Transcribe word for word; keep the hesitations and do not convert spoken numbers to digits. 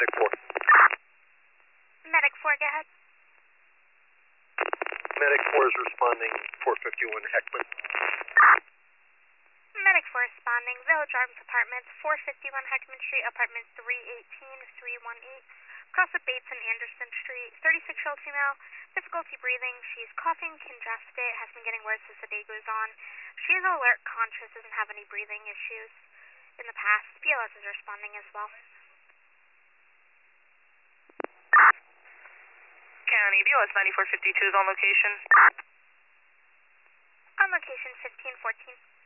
Medic four. Medic four, go ahead. Medic four is responding, four fifty-one Heckman. Medic four responding, Village Arms Apartments, four fifty-one Heckman Street, apartment three eighteen, three one eight, across with Bates and Anderson Street, thirty-six-year-old female, difficulty breathing, she's coughing, congested, has been getting worse as the day goes on. She is alert, conscious, doesn't have any breathing issues in the past. B L S is responding as well. County, B L S ninety-four fifty-two is on location. On location fifteen fourteen.